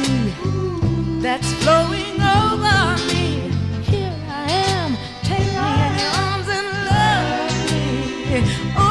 that's flowing over me. Here I am, take me in your arms and love me. Oh,